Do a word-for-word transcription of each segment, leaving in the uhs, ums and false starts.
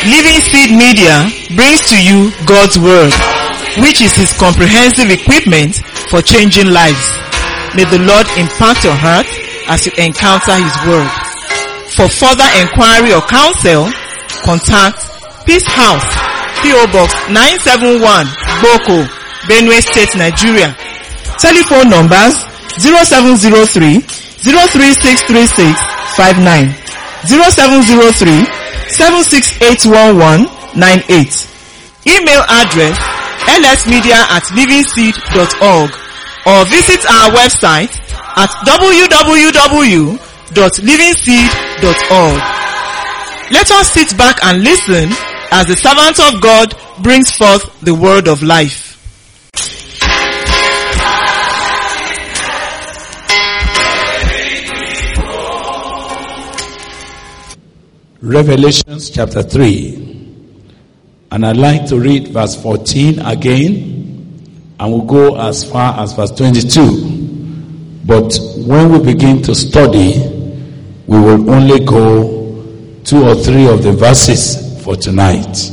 Living Seed Media brings to you God's Word, which is His comprehensive equipment for changing lives. May the Lord impact your heart as you encounter His Word. For further inquiry or counsel, contact Peace House, P O Box nine seven one, Boko, Benue State, Nigeria. Telephone numbers zero seven zero three, zero three six three six five nine, zero seven zero three, seven six eight one one nine eight. Email address l s media at living seed dot org or visit our website at w w w dot living seed dot org. Let us sit back and listen as the servant of God brings forth the word of life. Revelations chapter three, and I'd like to read verse fourteen again, and we'll go as far as verse twenty-two. But when we begin to study, we will only go two or three of the verses for tonight.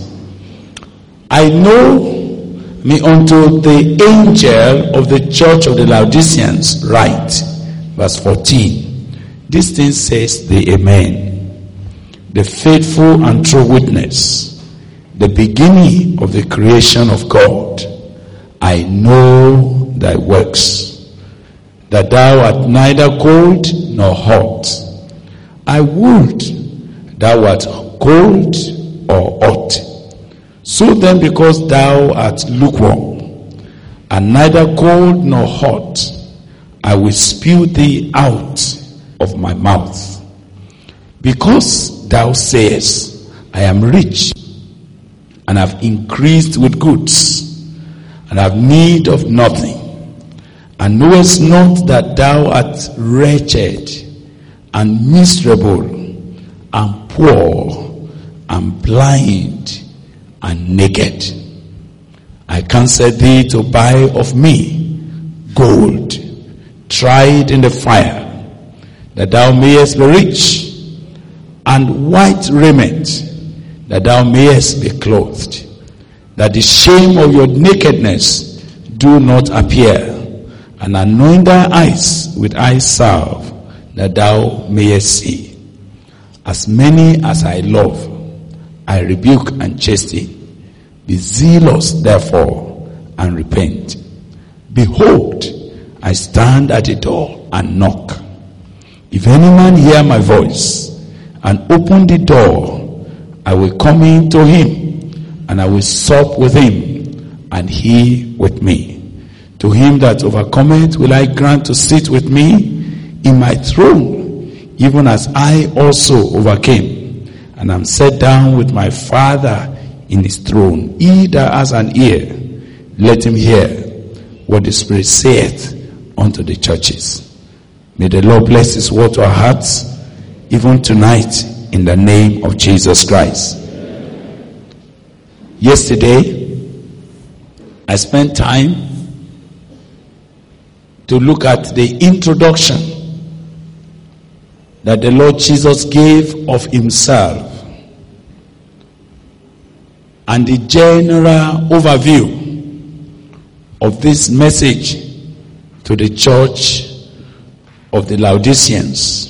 I know me unto the angel of the church of the Laodiceans write, verse fourteen. This thing says the Amen, the faithful and true witness, the beginning of the creation of God. I know thy works, that thou art neither cold nor hot. I would thou art cold or hot. So then, because thou art lukewarm, and neither cold nor hot, I will spew thee out of my mouth. Because thou sayest, I am rich, and have increased with goods, and have need of nothing, and knowest not that thou art wretched, and miserable, and poor, and blind, and naked. I counsel thee to buy of me gold, tried in the fire, that thou mayest be rich, and white raiment, that thou mayest be clothed, that the shame of your nakedness do not appear, and anoint thy eyes with eye salve, that thou mayest see. As many as I love, I rebuke and chasten. Be zealous therefore, and repent. Behold, I stand at the door and knock. If any man hear my voice, and open the door, I will come in to him, and I will sup with him, and he with me. To him that overcometh will I grant to sit with me in my throne, even as I also overcame, and am set down with my Father in his throne. He that has an ear, let him hear what the Spirit saith unto the churches. May the Lord bless his word to our hearts, even tonight, in the name of Jesus Christ. Yesterday, I spent time to look at the introduction that the Lord Jesus gave of himself, and the general overview of this message to the church of the Laodiceans,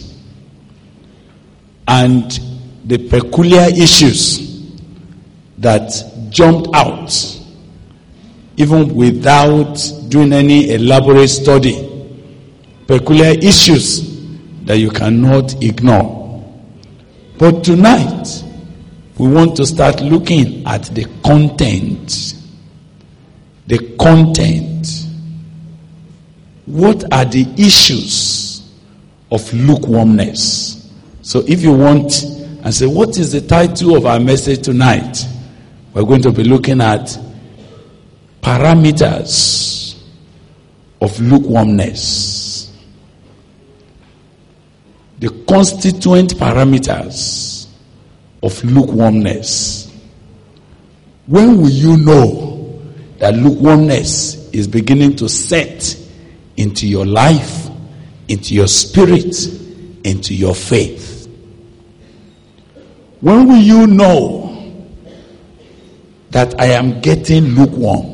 and the peculiar issues that jumped out, even without doing any elaborate study. Peculiar issues that you cannot ignore. But tonight, we want to start looking at the content. The content. What are the issues of lukewarmness? So if you want and say, what is the title of our message tonight? We're going to be looking at parameters of lukewarmness. The constituent parameters of lukewarmness. When will you know that lukewarmness is beginning to set into your life, into your spirit, into your faith? When will you know that I am getting lukewarm?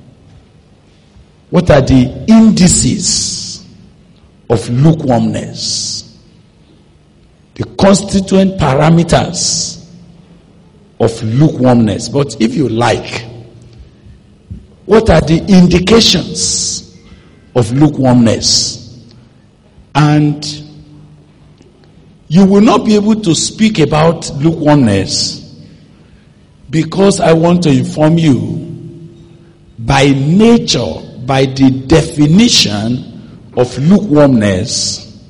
What are the indices of lukewarmness? The constituent parameters of lukewarmness. But if you like, what are the indications of lukewarmness? And you will not be able to speak about lukewarmness because I want to inform you, by nature, by the definition of lukewarmness,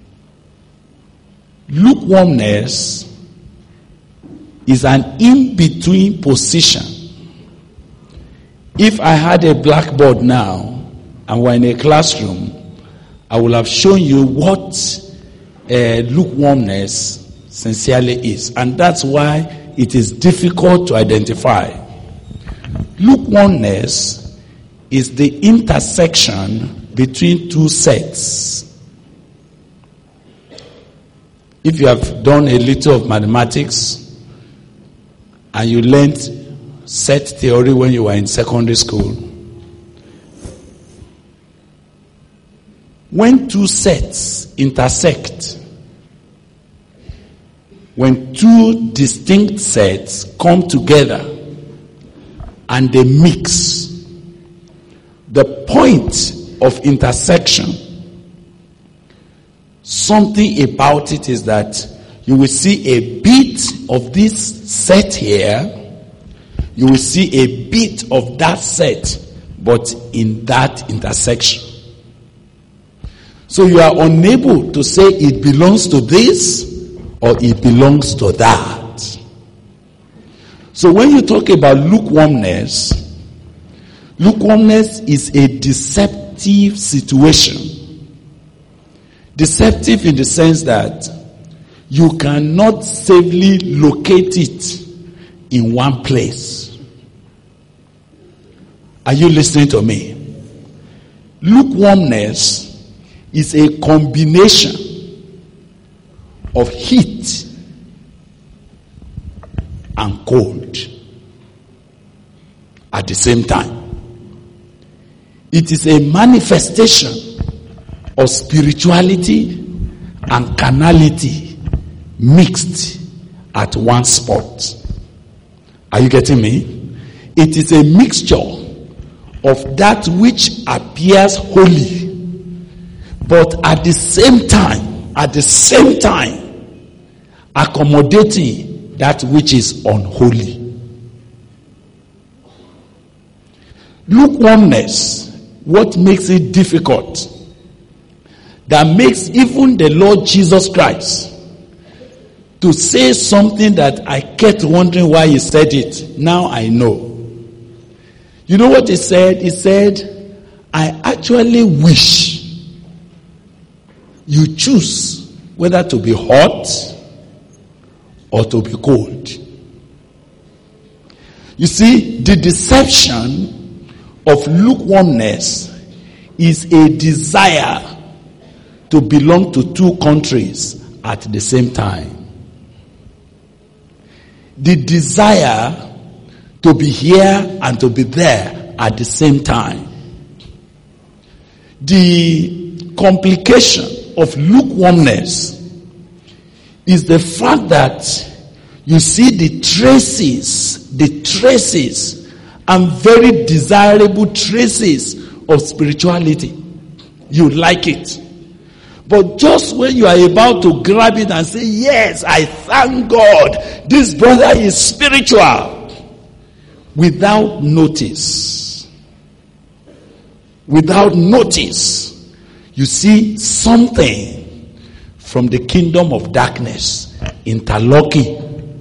lukewarmness is an in-between position. If I had a blackboard now and we're in a classroom, I will have shown you what uh, lukewarmness sincerely is. And that's why it is difficult to identify. Lukewarmness is the intersection between two sets. If you have done a little of mathematics and you learned set theory when you were in secondary school, when two sets intersect, when two distinct sets come together and they mix, the point of intersection, something about it is that you will see a bit of this set here, you will see a bit of that set, but in that intersection. So you are unable to say it belongs to this or it belongs to that. So when you talk about lukewarmness, lukewarmness is a deceptive situation. Deceptive in the sense that you cannot safely locate it in one place. Are you listening to me? Lukewarmness is a combination of heat and cold at the same time. It is a manifestation of spirituality and carnality mixed at one spot. Are you getting me? It is a mixture of that which appears holy, but at the same time, at the same time, accommodating that which is unholy. Lukewarmness, what makes it difficult, that makes even the Lord Jesus Christ to say something that I kept wondering why he said it. Now I know. You know what he said? He said, I actually wish you choose whether to be hot or to be cold. You see, the deception of lukewarmness is a desire to belong to two countries at the same time. The desire to be here and to be there at the same time. The complication of lukewarmness is the fact that you see the traces, the traces, and very desirable traces of spirituality. You like it. But just when you are about to grab it and say, yes, I thank God, this brother is spiritual, without notice, without notice, you see something from the kingdom of darkness interlocking.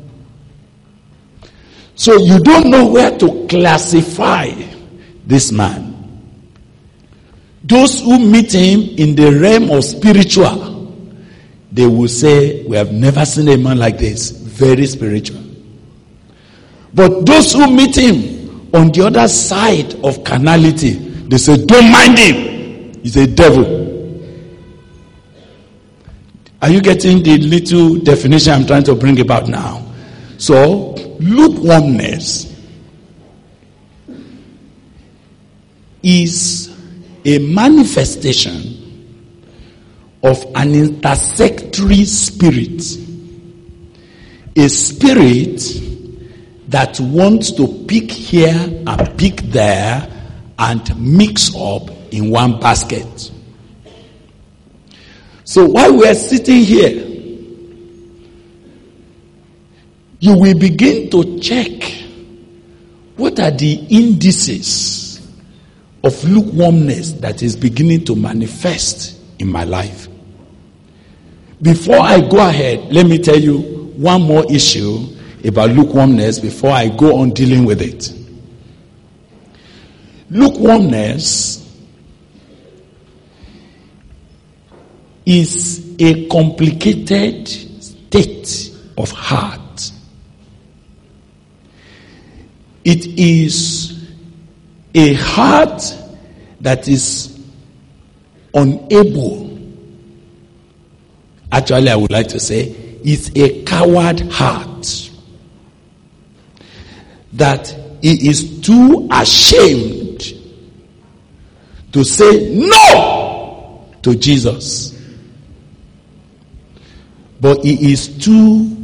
So you don't know where to classify this man. Those who meet him in the realm of spiritual, they will say, we have never seen a man like this, very spiritual. But those who meet him on the other side of carnality, they say, don't mind him, he's a devil. Are you getting the little definition I'm trying to bring about now? So, lukewarmness is a manifestation of an intersectory spirit. A spirit that wants to pick here and pick there and mix up in one basket. So while we are sitting here, you will begin to check what are the indices of lukewarmness that is beginning to manifest in my life. Before I go ahead, let me tell you one more issue about lukewarmness before I go on dealing with it. Lukewarmness is a complicated state of heart. It is a heart that is unable, actually I would like to say, it's a coward heart that he is too ashamed to say no to Jesus. But he is too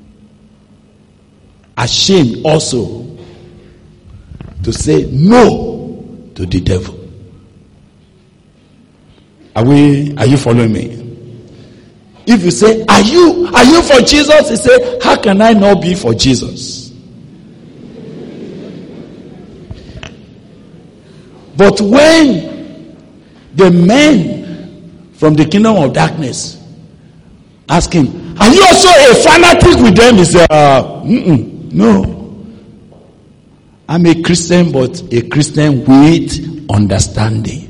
ashamed also to say no to the devil. Are we, are you following me? If you say, are you, are you for Jesus? He say, how can I not be for Jesus? But when the men from the kingdom of darkness ask him, are you also a fanatic with them? He said, uh, no. I'm a Christian, but a Christian with understanding.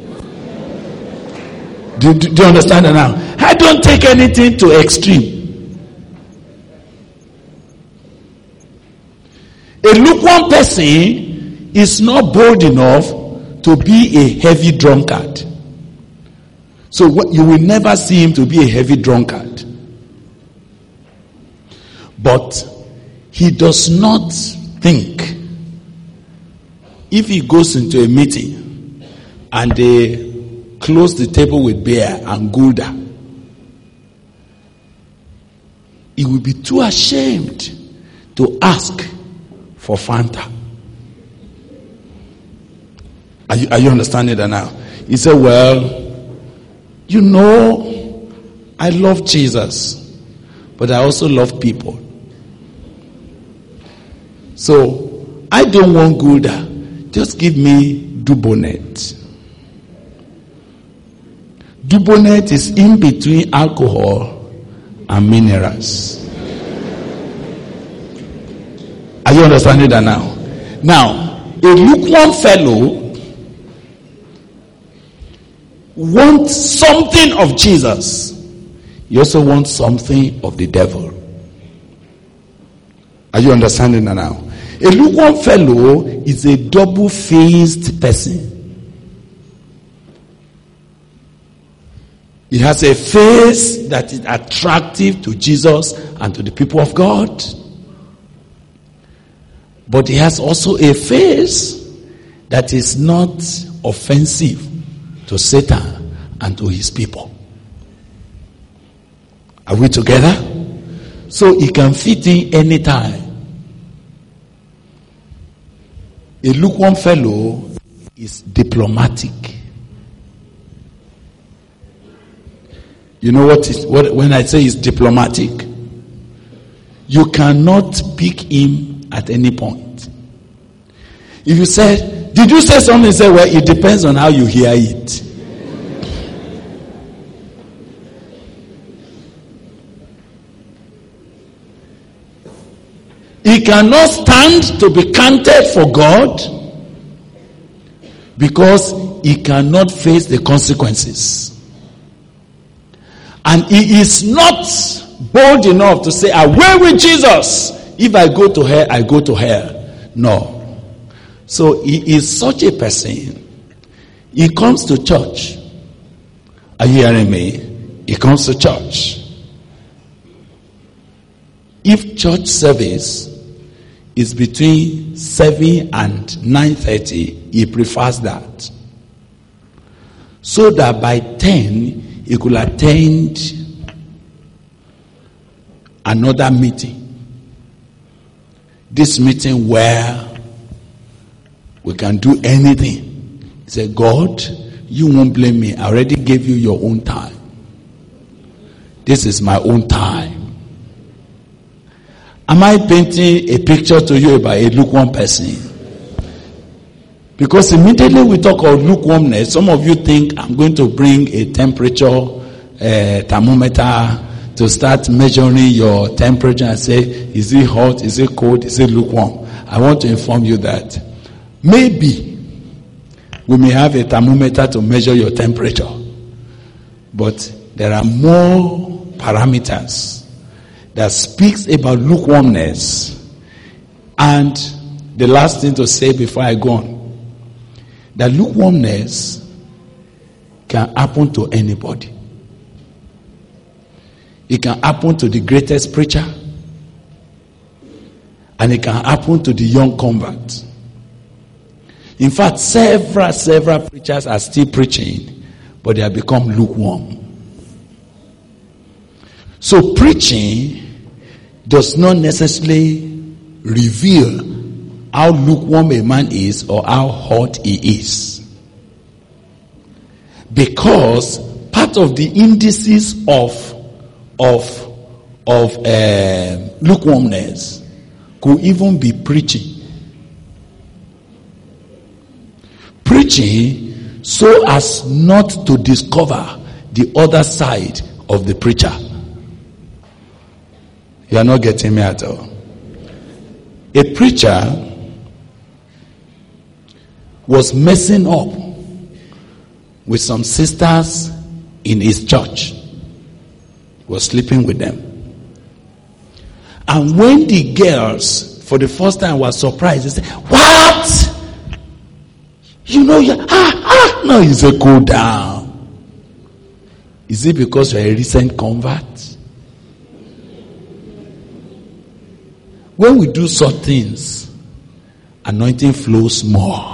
Do, do, do you understand that now? I don't take anything to extreme. A lukewarm person is not bold enough to be a heavy drunkard. So you will never see him to be a heavy drunkard. But he does not think, if he goes into a meeting and they close the table with beer and gulda, he will be too ashamed to ask for Fanta. Are you, are you understanding that now? He said, well, you know, I love Jesus, but I also love people. So, I don't want gulda. Just give me Dubonnet. Dubonnet is in between alcohol and minerals. Are you understanding that now? Now, a lukewarm fellow wants something of Jesus. He also wants something of the devil. Are you understanding that now? A lukewarm fellow is a double-faced person. He has a face that is attractive to Jesus and to the people of God. But he has also a face that is not offensive to Satan and to his people. Are we together? So he can fit in anytime. A lukewarm fellow is diplomatic. You know what is what when I say he's diplomatic? You cannot pick him at any point. If you say, did you say something? Say, well, it depends on how you hear it. He cannot stand to be counted for God because he cannot face the consequences. And he is not bold enough to say, I will with Jesus. If I go to hell, I go to hell. No. So he is such a person. He comes to church. Are you hearing me? He comes to church. If church service is between seven and nine thirty, he prefers that. So that by ten, he could attend another meeting. This meeting where we can do anything. He said, God, you won't blame me. I already gave you your own time. This is my own time. Am I painting a picture to you about a lukewarm person? Because immediately we talk of lukewarmness, some of you think I'm going to bring a temperature uh, thermometer to start measuring your temperature and say, is it hot, is it cold, is it lukewarm? I want to inform you that maybe we may have a thermometer to measure your temperature, but there are more parameters that speaks about lukewarmness. And the last thing to say before I go on, that lukewarmness can happen to anybody. It can happen to the greatest preacher, and it can happen to the young convert. In fact, several, several preachers are still preaching, but they have become lukewarm. So preaching does not necessarily reveal how lukewarm a man is or how hot he is. Because part of the indices of of of uh, lukewarmness could even be preaching. Preaching so as not to discover the other side of the preacher. You are not getting me at all. A preacher was messing up with some sisters in his church. Was sleeping with them. And when the girls, for the first time, were surprised, they said, what? You know, you ah, ah. No, he said, go down. Is it because you're a recent convert? When we do such things, anointing flows more.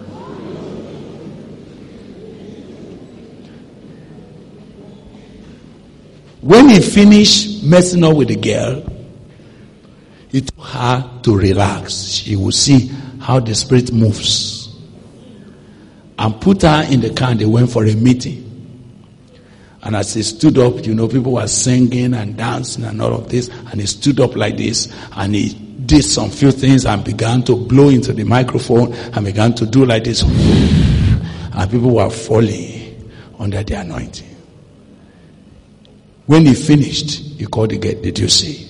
When he finished messing up with the girl, he told her to relax. She would see how the spirit moves. And put her in the car and they went for a meeting. And as he stood up, you know, people were singing and dancing and all of this. And he stood up like this and he did some few things and began to blow into the microphone and began to do like this. And people were falling under the anointing. When he finished, he called again. Did you see?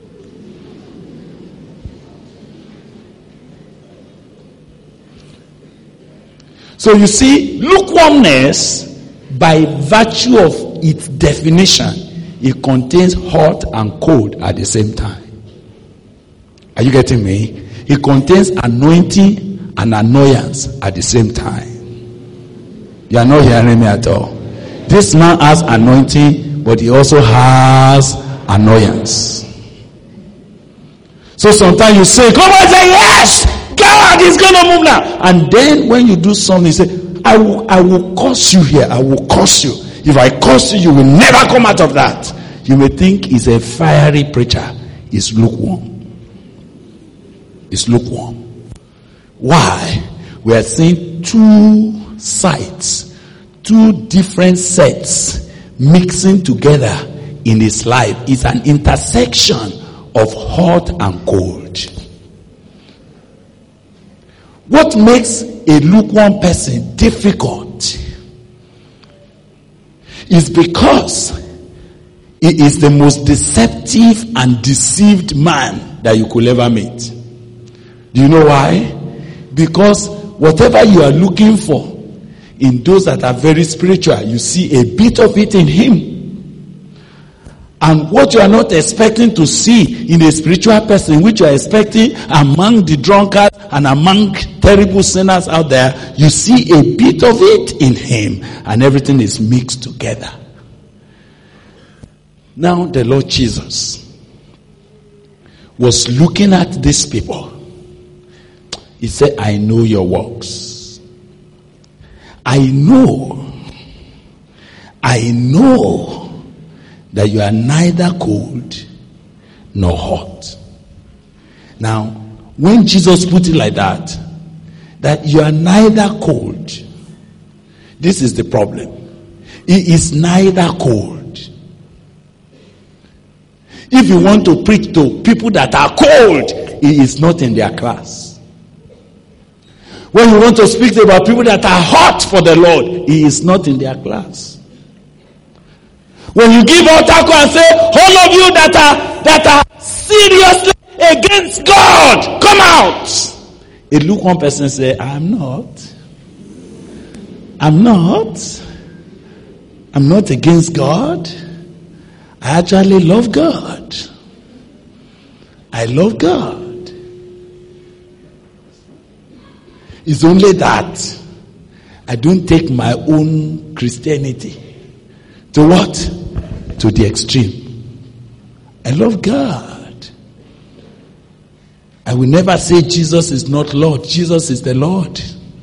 So you see, lukewarmness, by virtue of its definition, it contains hot and cold at the same time. Are you getting me? It contains anointing and annoyance at the same time. You are not hearing me at all. This man has anointing, but he also has annoyance. So sometimes you say, come on, say yes, God is going to move now. And then when you do something, you say, I will, I will curse you here. I will curse you. If I curse you, you will never come out of that. You may think he's a fiery preacher. He's lukewarm. He's lukewarm. Why? We are seeing two sides, two different sets mixing together in his life. It's an intersection of hot and cold. What makes a lukewarm person difficult is because he is the most deceptive and deceived man that you could ever meet. Do you know why? Because whatever you are looking for in those that are very spiritual, you see a bit of it in him. And what you are not expecting to see in a spiritual person, which you are expecting among the drunkards and among terrible sinners out there, you see a bit of it in him, and everything is mixed together. Now the Lord Jesus was looking at these people He said, I know your works. I know, I know that you are neither cold nor hot. Now, when Jesus put it like that, that you are neither cold, this is the problem. He is neither cold. If you want to preach to people that are cold, he is not in their class. When you want to speak about people that are hot for the Lord, he is not in their class. When you give altar call and say, all of you that are that are seriously against God, come out. A lukewarm person say, I'm not. I'm not. I'm not against God. I actually love God. I love God. It's only that I don't take my own Christianity to what? To the extreme. I love God. I will never say Jesus is not Lord. Jesus is the Lord.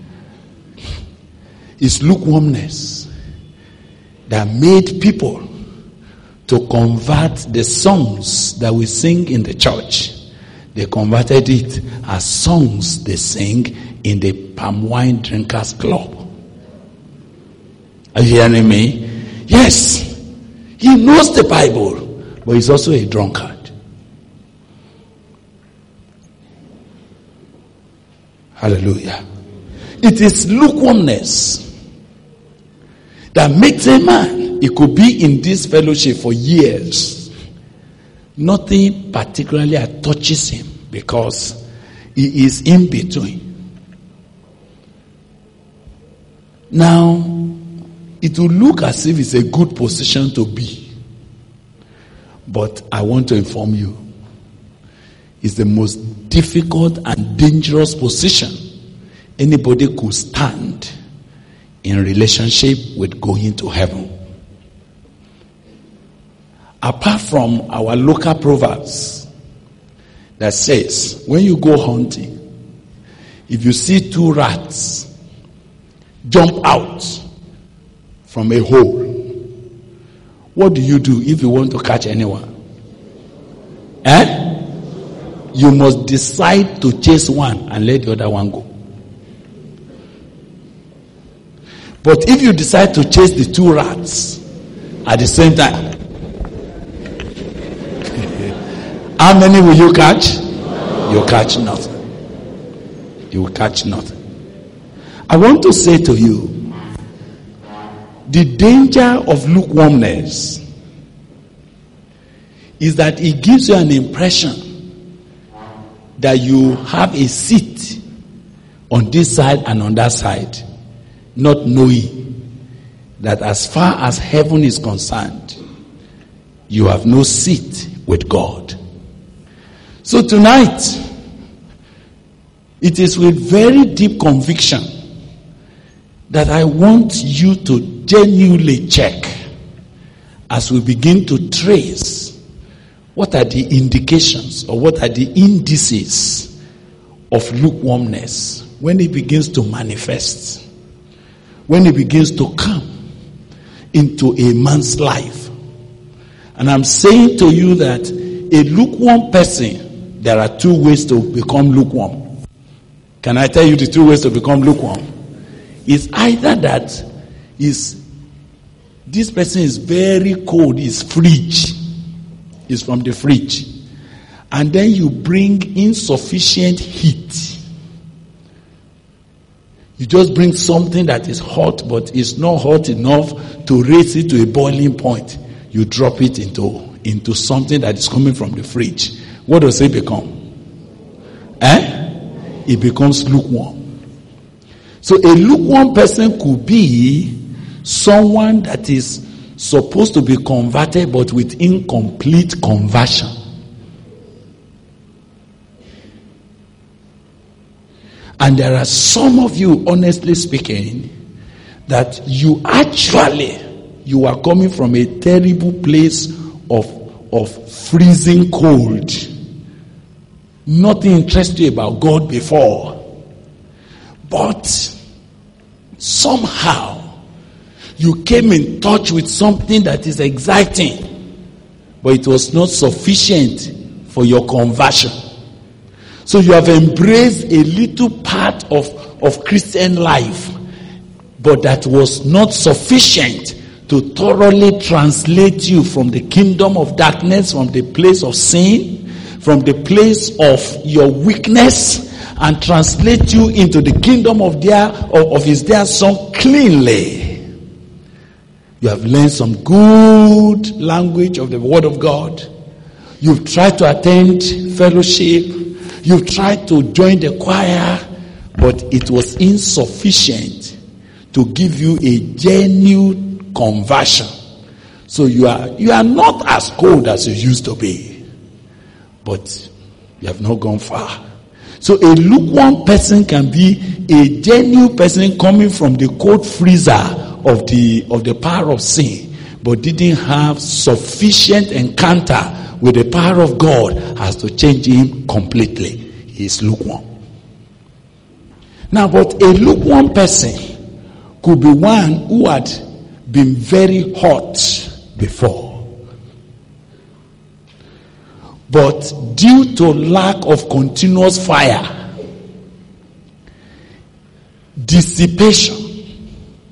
It's lukewarmness that made people to convert the songs that we sing in the church. They converted it as songs they sing in the palm wine drinkers club. Are you hearing me? Yes. He knows the Bible, but he's also a drunkard. Hallelujah. It is lukewarmness that makes a man. He could be in this fellowship for years. Nothing particularly touches him because he is in between. Now, it will look as if it's a good position to be. But I want to inform you, it's the most difficult and dangerous position anybody could stand in relationship with going to heaven. Apart from our local proverbs that says, when you go hunting, if you see two rats jump out from a hole, what do you do if you want to catch anyone? Eh? You must decide to chase one and let the other one go. But if you decide to chase the two rats at the same time, how many will you catch? You catch nothing. You will catch nothing. I want to say to you, the danger of lukewarmness is that it gives you an impression that you have a seat on this side and on that side, not knowing that as far as heaven is concerned, you have no seat with God. So tonight, it is with very deep conviction that I want you to genuinely check as we begin to trace what are the indications or what are the indices of lukewarmness when it begins to manifest, when it begins to come into a man's life. And I'm saying to you that a lukewarm person, there are two ways to become lukewarm. Can I tell you the two ways to become lukewarm? It's either that is this person is very cold, is fridge, is from the fridge, and then you bring insufficient heat. You just bring something that is hot, but it's not hot enough to raise it to a boiling point. You drop it into, into something that is coming from the fridge. What does it become? Eh? It becomes lukewarm. So a lukewarm person could be someone that is supposed to be converted but with incomplete conversion. And there are some of you, honestly speaking, that you actually, you are coming from a terrible place of, of freezing cold. Nothing interests you about God before. But somehow you came in touch with something that is exciting, but it was not sufficient for your conversion. So you have embraced a little part of, of Christian life, but that was not sufficient to thoroughly translate you from the kingdom of darkness, from the place of sin, from the place of your weakness, and translate you into the kingdom of their of, of his dear son cleanly. You have learned some good language of the word of God. You've tried to attend fellowship. You've tried to join the choir, but it was insufficient to give you a genuine conversion. So you are you are not as cold as you used to be, but you have not gone far. So a lukewarm person can be a genuine person coming from the cold freezer of the of the power of sin, but didn't have sufficient encounter with the power of God as to change him completely. He is lukewarm. Now, but a lukewarm person could be one who had been very hot before, but due to lack of continuous fire, dissipation,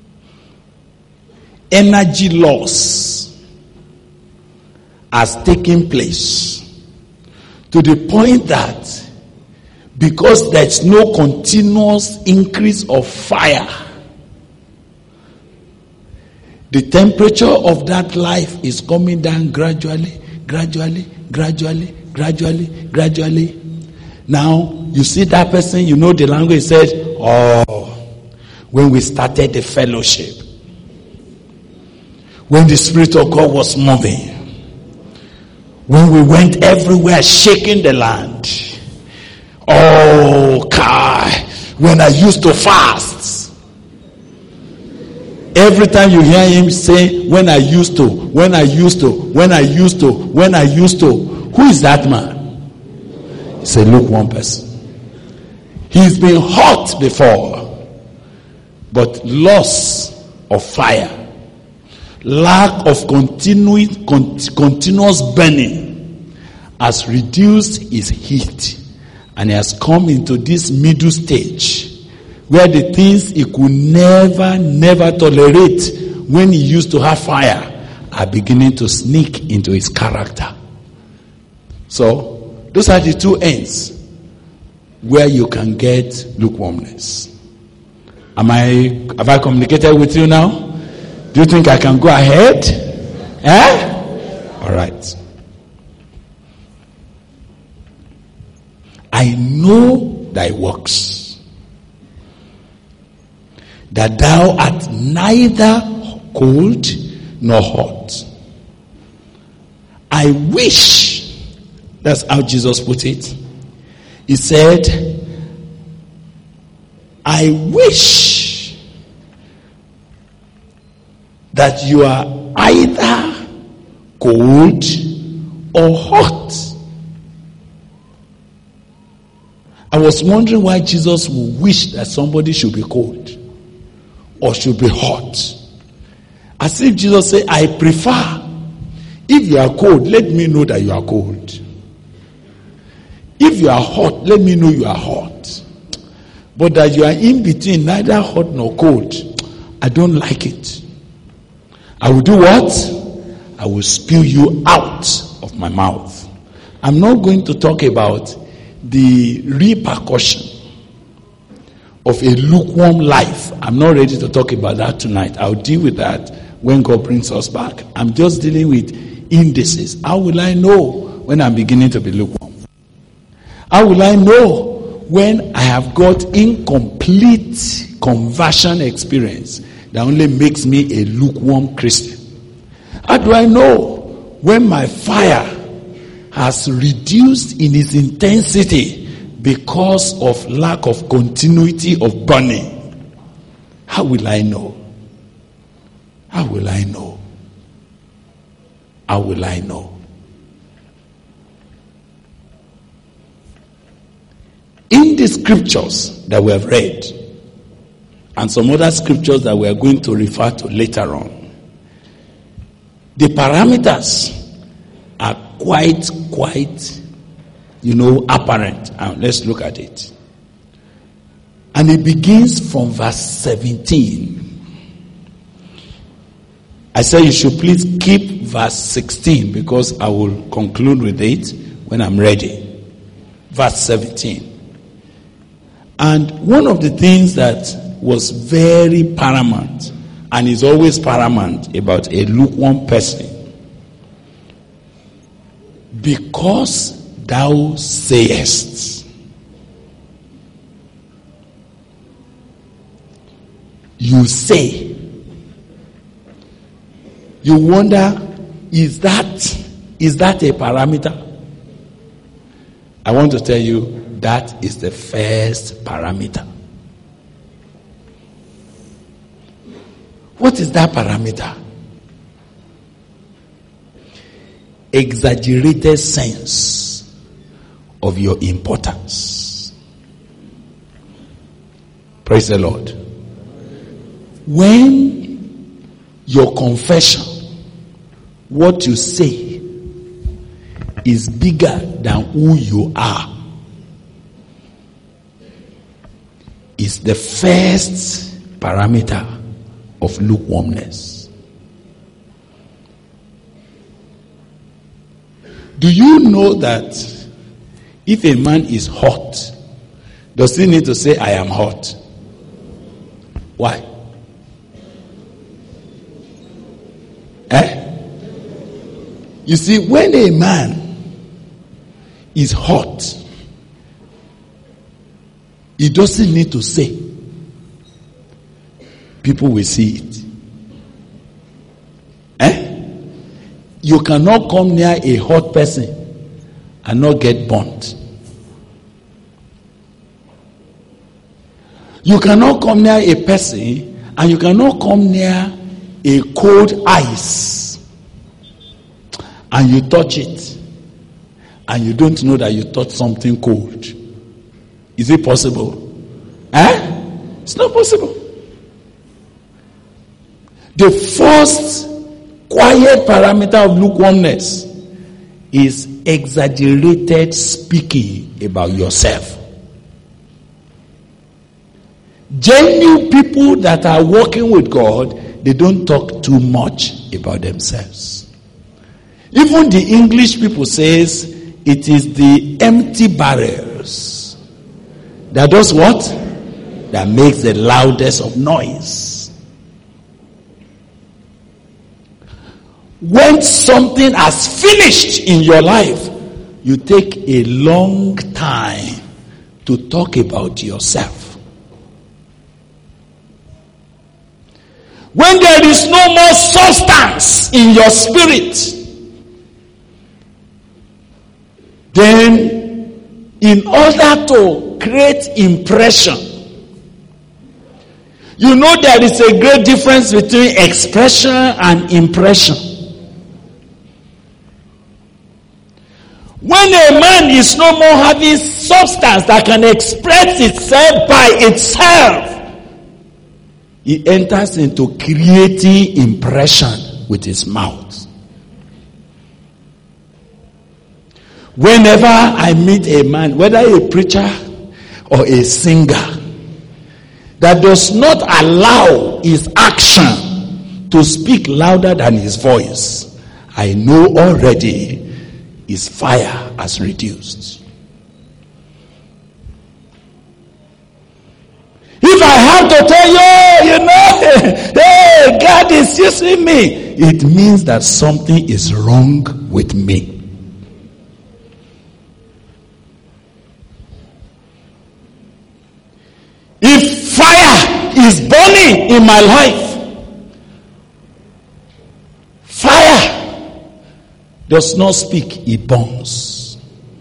energy loss has taken place to the point that because there's no continuous increase of fire, the temperature of that life is coming down gradually, gradually, gradually, gradually, gradually. Now, you see that person, you know the language, says, oh, when we started the fellowship, when the Spirit of God was moving, when we went everywhere shaking the land, oh, God, when I used to fast. Every time you hear him say, when I used to, when I used to, when I used to, when I used to, who is that man? It's a lukewarm person. He's been hot before, but loss of fire, lack of continu- con- continuous burning has reduced his heat, and he has come into this middle stage where the things he could never, never tolerate when he used to have fire are beginning to sneak into his character. So, those are the two ends where you can get lukewarmness. Am I, have I communicated with you now? Do you think I can go ahead? Eh? All right. I know thy works, that thou art neither cold nor hot. I wish, that's how Jesus put it. He said, I wish that you are either cold or hot. I was wondering why Jesus would wish that somebody should be cold or should be hot. As if Jesus said, I prefer, if you are cold, let me know that you are cold. If you are hot, let me know you are hot. But that you are in between, neither hot nor cold, I don't like it. I will do what? I will spew you out of my mouth. I'm not going to talk about the repercussion of a lukewarm life. I'm not ready to talk about that tonight. I'll deal with that when God brings us back. I'm just dealing with indices. How will I know when I'm beginning to be lukewarm? How will I know when I have got incomplete conversion experience that only makes me a lukewarm Christian? How do I know when my fire has reduced in its intensity because of lack of continuity of burning? How will I know? How will I know? How will I know? In the scriptures that we have read, and some other scriptures that we are going to refer to later on, the parameters are quite, quite, you know, apparent. And let's look at it. And it begins from verse seventeen. I said you should please keep verse sixteen because I will conclude with it when I'm ready. Verse seventeen. And one of the things that was very paramount and is always paramount about a lukewarm person, because thou sayest, you say. You wonder, is that is that a parameter? I want to tell you that is the first parameter. What is that parameter? Exaggerated sense of your importance. Praise the Lord. When your confession, what you say, is bigger than who you are, is the first parameter of lukewarmness. Do you know that if a man is hot, does he need to say, I am hot? Why? Eh? You see, when a man is hot, he doesn't need to say. People will see it. Eh? You cannot come near a hot person and not get burnt. You cannot come near a person and you cannot come near a cold ice and you touch it and you don't know that you touched something cold. Is it possible? Eh? It's not possible. The first quiet parameter of lukewarmness is exaggerated speaking about yourself. Genuine people that are working with God, they don't talk too much about themselves. Even the English people says it is the empty barrels that does what? That makes the loudest of noise. When something has finished in your life, you take a long time to talk about yourself. When there is no more substance in your spirit, then in order to create impression, you know there is a great difference between expression and impression. When a man is no more having substance that can express itself by itself, he enters into creating impression with his mouth. Whenever I meet a man, whether a preacher or a singer, that does not allow his action to speak louder than his voice, I know already his fire has reduced. If I have to tell you, you know, hey, God is using me, it means that something is wrong with me. If fire is burning in my life, fire does not speak, it burns.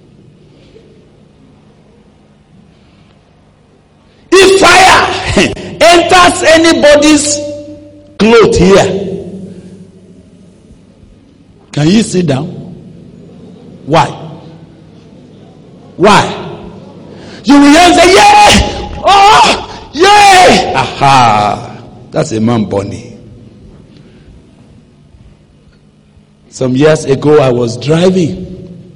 If fire enters anybody's clothes here, can you sit down? Why? Why? You will say, yeah! Oh! Yeah! Aha! That's a man bunny. Some years ago, I was driving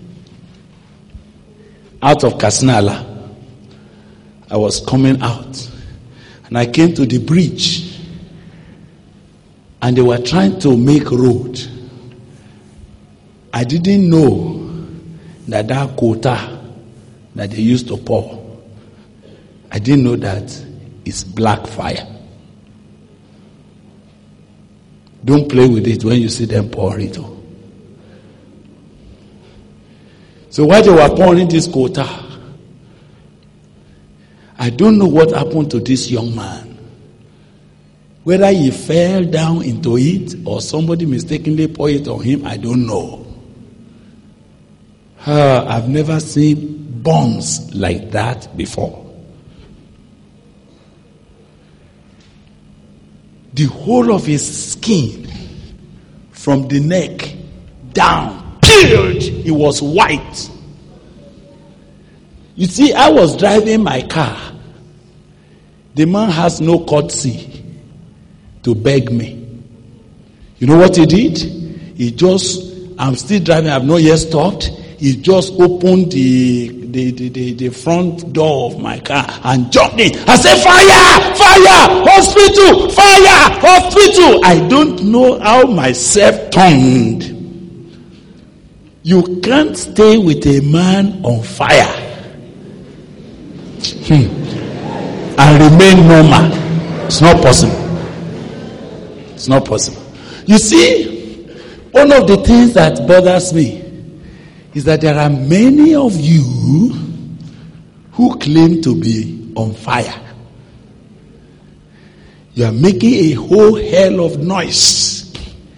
out of Kasnala. I was coming out, and I came to the bridge, and they were trying to make road. I didn't know that that quota that they used to pour, I didn't know that it's black fire. Don't play with it when you see them pour it. So while they were pouring this quota, I don't know what happened to this young man. Whether he fell down into it or somebody mistakenly poured it on him, I don't know. Uh, I've never seen burns like that before. The whole of his skin, from the neck down, peeled. It was white. You see, I was driving my car. The man has no courtesy to beg me. You know what he did? He just, I'm still driving, I've not yet stopped. He just opened the The, the, the, the front door of my car and jumped in. I said, fire! Fire! Hospital! Fire! Hospital! I don't know how myself turned. You can't stay with a man on fire hmm. and remain normal. It's not possible. It's not possible. You see, one of the things that bothers me is that there are many of you who claim to be on fire. You are making a whole hell of noise.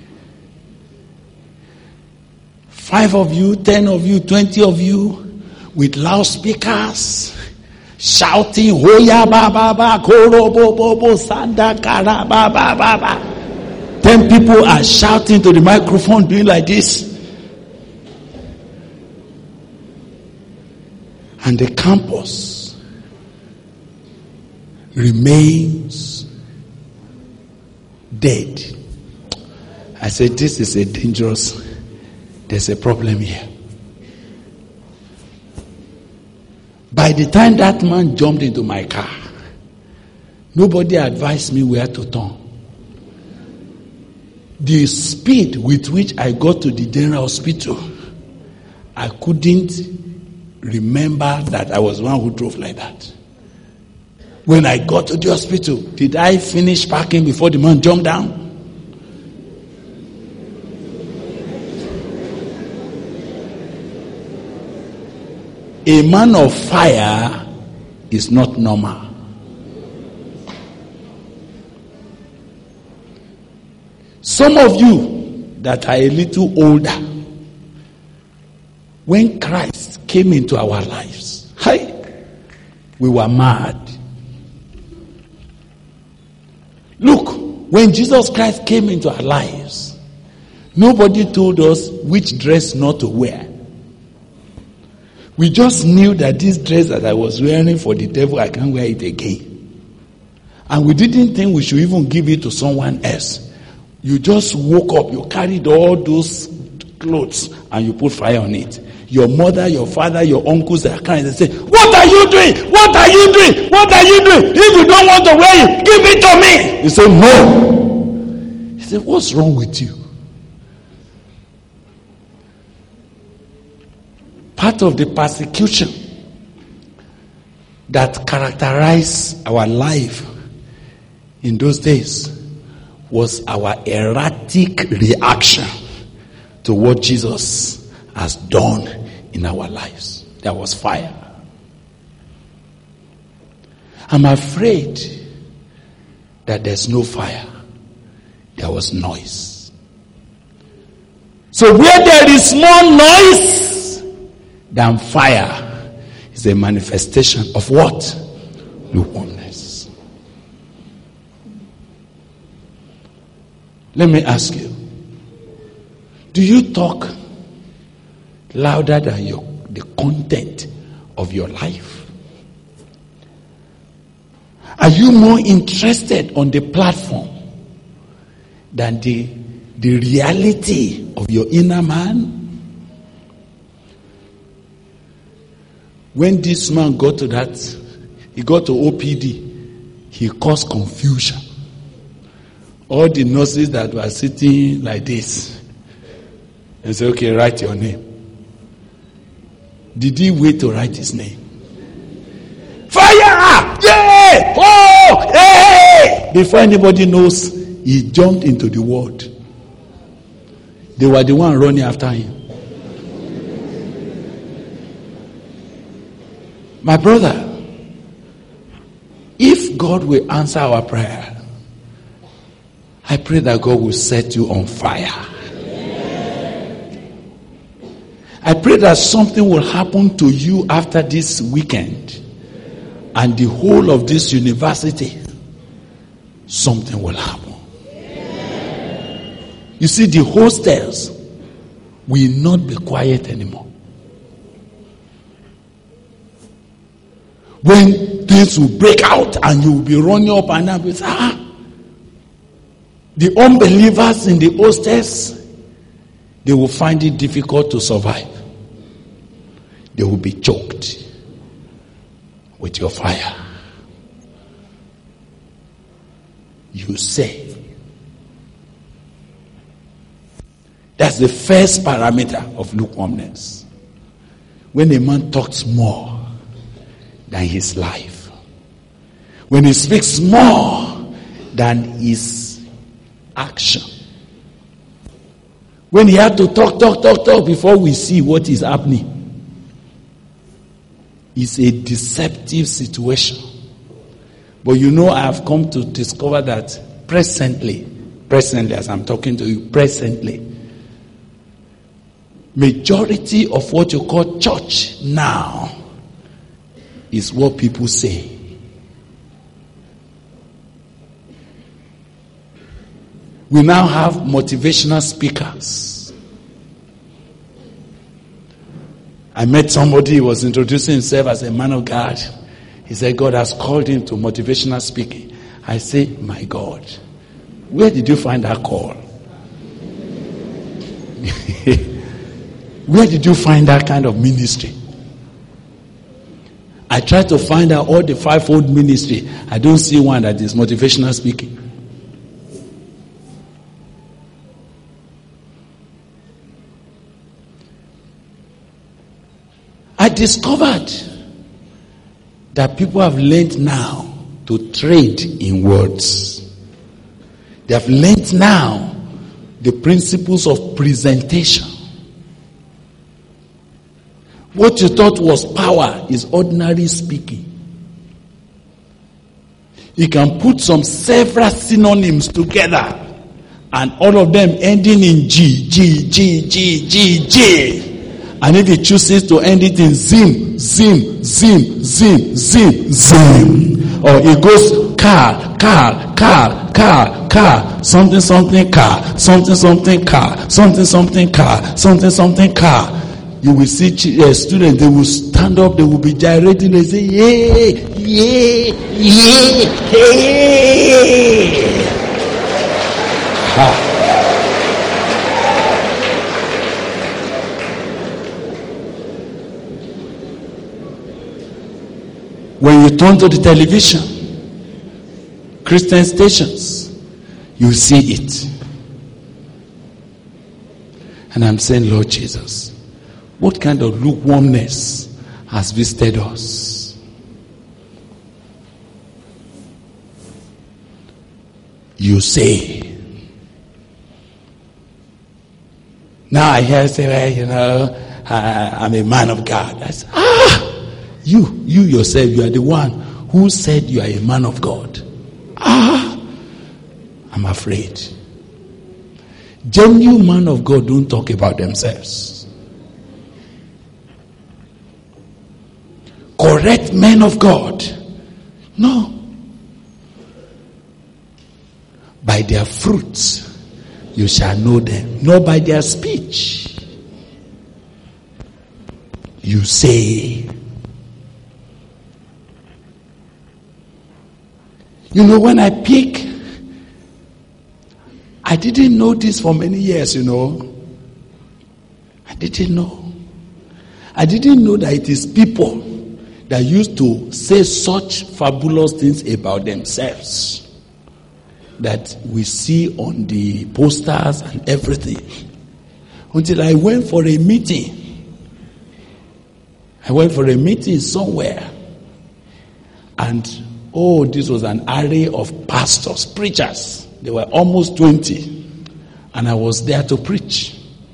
Five of you, ten of you, twenty of you, with loudspeakers, shouting, Hoya ba ba ba, koro bo bo bo, sanda kara ba ba ba ba. Ten people are shouting to the microphone, doing like this. And the campus remains dead. I said, this is a dangerous, there's a problem here. By the time that man jumped into my car, nobody advised me where to turn. The speed with which I got to the general hospital, I couldn't remember that I was the one who drove like that. When I got to the hospital, did I finish parking before the man jumped down? A man of fire is not normal. Some of you that are a little older, when Christ came into our lives, hey, we were mad. Look, when Jesus Christ came into our lives, nobody told us which dress not to wear. We just knew that this dress that I was wearing for the devil, I can't wear it again. And we didn't think we should even give it to someone else. You just woke up, you carried all those clothes and you put fire on it. Your mother, your father, your uncles are crying and say, what are you doing? What are you doing? What are you doing? If you don't want to wear it, give it to me. You say, no. He said, what's wrong with you? Part of the persecution that characterized our life in those days was our erratic reaction to what Jesus has done in our lives. There was fire. I'm afraid that there's no fire. There was noise. So where there is more noise than fire is a manifestation of what? Lukewarmness. Let me ask you, do you talk louder than your, the content of your life? Are you more interested on the platform than the, the reality of your inner man? When this man got to that, he got to O P D, he caused confusion. All the nurses that were sitting like this, and said, okay, write your name. Did he wait to write his name? Fire! Yeah! Oh! Hey! Before anybody knows, he jumped into the ward. They were the one running after him. My brother, if God will answer our prayer, I pray that God will set you on fire. I pray that something will happen to you after this weekend and the whole of this university. Something will happen. You see, the hostels will not be quiet anymore. When things will break out and you will be running up and down, ah, the unbelievers in the hostels, they will find it difficult to survive. They will be choked with your fire. You say. That's the first parameter of lukewarmness. When a man talks more than his life, when he speaks more than his action, when he had to talk, talk, talk, talk before we see what is happening, it's a deceptive situation. But you know, I have come to discover that presently, presently as I'm talking to you, presently, majority of what you call church now is what people say. We now have motivational speakers. I met somebody who was introducing himself as a man of God. He said God has called him to motivational speaking. I say, my God, where did you find that call? Where did you find that kind of ministry? I try to find out all the fivefold ministry. I don't see one that is motivational speaking. I discovered that people have learned now to trade in words. They have learned now the principles of presentation. What you thought was power is ordinary speaking. You can put some several synonyms together and all of them ending in G, G, G, G, G, G. And if he chooses to end it in zim, zim, zim, zim, zim, zim. Or it goes car, car, car, car, car, something, something, car, something, something, car, something, something, car, something, something, car. You will see uh, students, they will stand up, they will be gyrating, they say, yeah, yeah, yeah, yeah. Ha. When you turn to the television, Christian stations, you see it. And I'm saying, Lord Jesus, what kind of lukewarmness has visited us? You say. Now I hear say, well, you know, I, I'm a man of God. I say, ah! You, you yourself, you are the one who said you are a man of God. Ah, I'm afraid. Genuine man of God don't talk about themselves. Correct men of God, no. By their fruits you shall know them, not by their speech. You say. You know, when I pick, I didn't know this for many years, you know. I didn't know. I didn't know that it is people that used to say such fabulous things about themselves that we see on the posters and everything. Until I went for a meeting. I went for a meeting somewhere. And, oh, this was an array of pastors, preachers. They were almost twenty. And I was there to preach.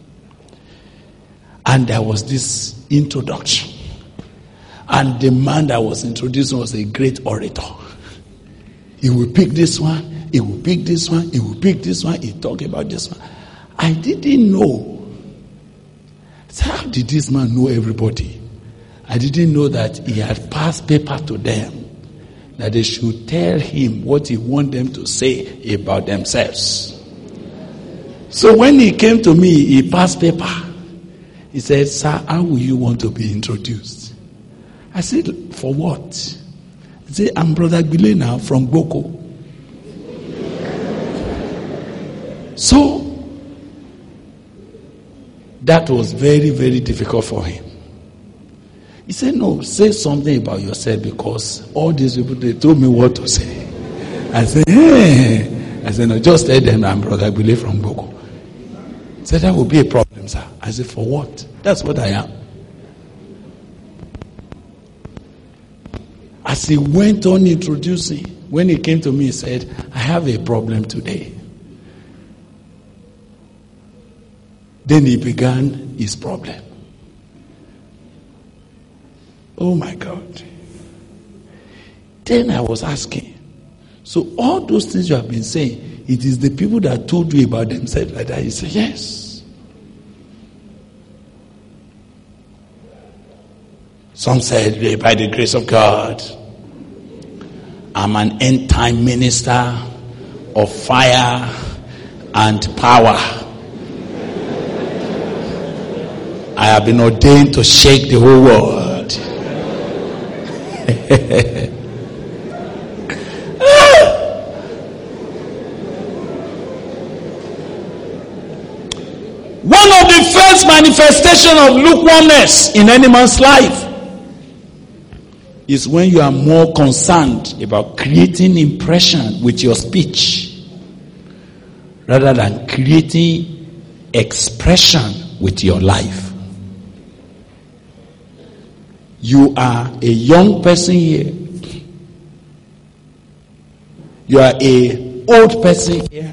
And there was this introduction. And the man that was introduced was a great orator. He will pick this one. He will pick this one. He will pick this one. He talk about this one. I didn't know. So how did this man know everybody? I didn't know that he had passed paper to them that they should tell him what he want them to say about themselves. So when he came to me, he passed paper. He said, "Sir, how will you want to be introduced?" I said, "For what?" He said, "I'm Brother Gbile now from Boko." So, that was very, very difficult for him. He said, "No, say something about yourself because all these people, they told me what to say." I said, "Hey." I said, "No, just tell them I'm Brother Gbile from Boko." He said, "That will be a problem, sir." I said, "For what?" That's what I am. As he went on introducing, when he came to me, he said, "I have a problem today." Then he began his problem. Oh my God. Then I was asking, so all those things you have been saying, it is the people that told you about themselves like that? He said, "Yes." Some said, "By the grace of God, I'm an end time minister of fire and power. I have been ordained to shake the whole world." One of the first manifestations of lukewarmness in any man's life is when you are more concerned about creating impression with your speech rather than creating expression with your life. You are a young person here. You are a old person here.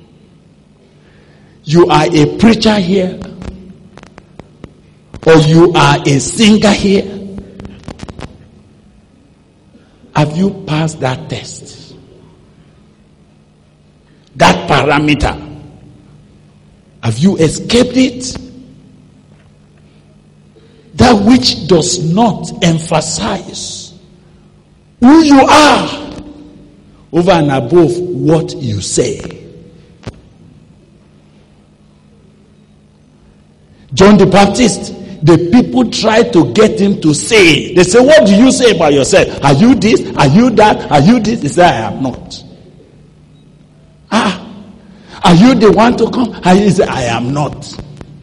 You are a preacher here. Or you are a singer here. Have you passed that test? That parameter? Have you escaped it? That which does not emphasize who you are over and above what you say. John the Baptist, the people tried to get him to say, they say, "What do you say about yourself? Are you this? Are you that? Are you this?" He said, "I am not." Ah, are you the one to come? He said, "I am not."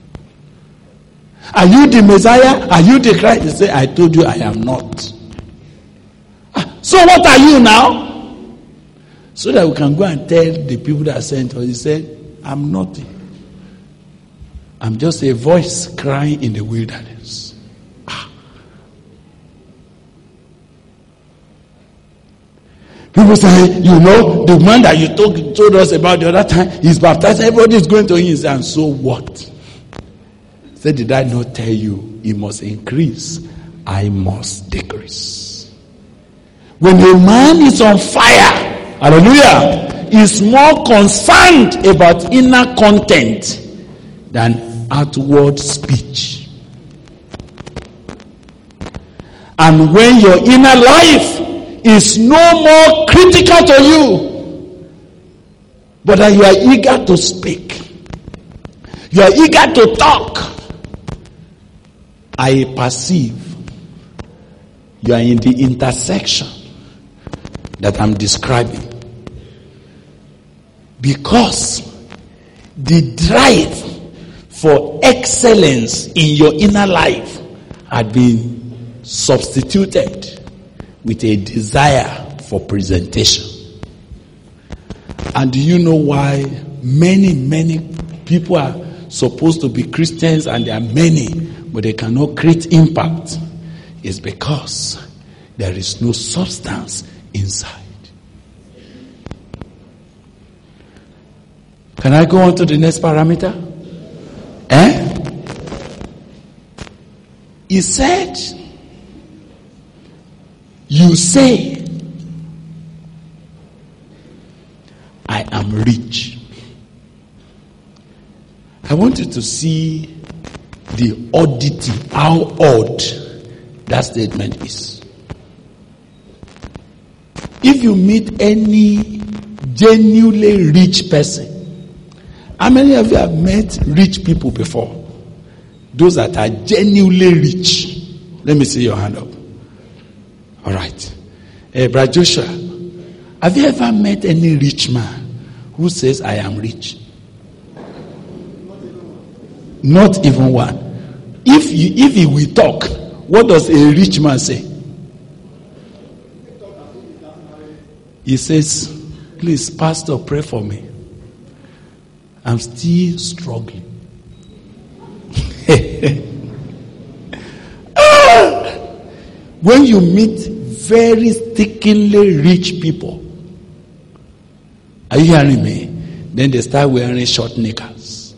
Are you the Messiah? Are you the Christ? He said, "I told you I am not." Ah, so what are you now? So that we can go and tell the people that sent us. He said, "I'm nothing. I'm just a voice crying in the wilderness." Ah. People say, "You know, the man that you told, told us about the other time, he's baptized. Everybody is going to him." And so what? Say, "Did I not tell you he must increase? I must decrease." When a man is on fire, hallelujah, is more concerned about inner content than outward speech. And when your inner life is no more critical to you, but that you are eager to speak, you are eager to talk, I perceive you are in the intersection that I'm describing. Because the drive for excellence in your inner life had been substituted with a desire for presentation. And do you know why many, many people are supposed to be Christians and there are many, but they cannot create impact? It's because there is no substance inside. Can I go on to the next parameter? Eh? He said, you say, I am rich. I want you to see the oddity, how odd that statement is. If you meet any genuinely rich person, how many of you have met rich people before? Those that are genuinely rich. Let me see your hand up. All right. Hey, Brother Joshua, have you ever met any rich man who says, I am rich? Not even one. If you, if he will talk, what does a rich man say? He says, please, Pastor, pray for me. I'm still struggling. When you meet very stickingly rich people, are you hearing me? Then they start wearing short knickers.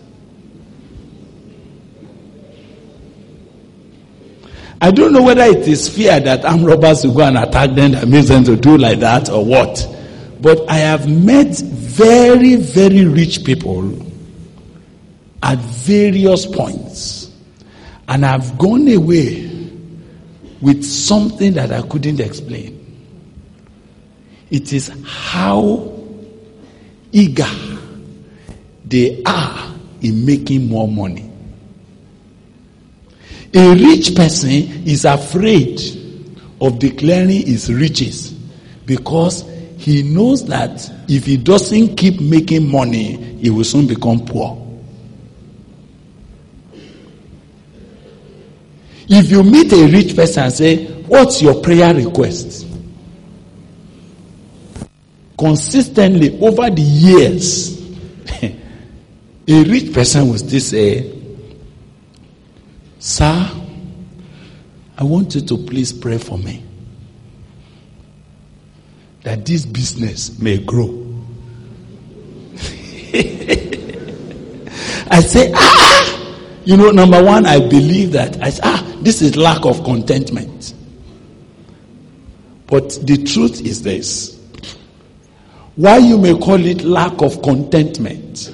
I don't know whether it is fear that armed robbers will go and attack them that makes them to do like that or what. But I have met very, very rich people at various points. And I've gone away with something that I couldn't explain. It is how eager they are in making more money. A rich person is afraid of declaring his riches because he knows that if he doesn't keep making money, he will soon become poor. If you meet a rich person and say, what's your prayer request? Consistently over the years, a rich person will still say, sir, I want you to please pray for me that this business may grow. I say, ah, you know, number one, I believe that. I say, ah, this is lack of contentment. But the truth is this. Why you may call it lack of contentment?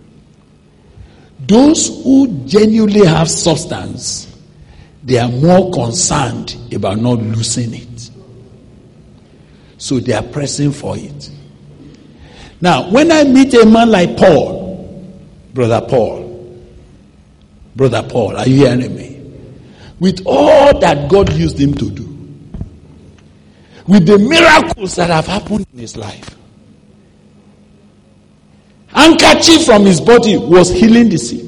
Those who genuinely have substance, they are more concerned about not losing it. So they are pressing for it. Now, when I meet a man like Paul, Brother Paul, Brother Paul, are you hearing me? With all that God used him to do, with the miracles that have happened in his life, handkerchief from his body was healing the sick.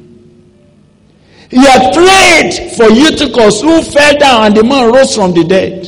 He had prayed for Eutychus who fell down and the man rose from the dead.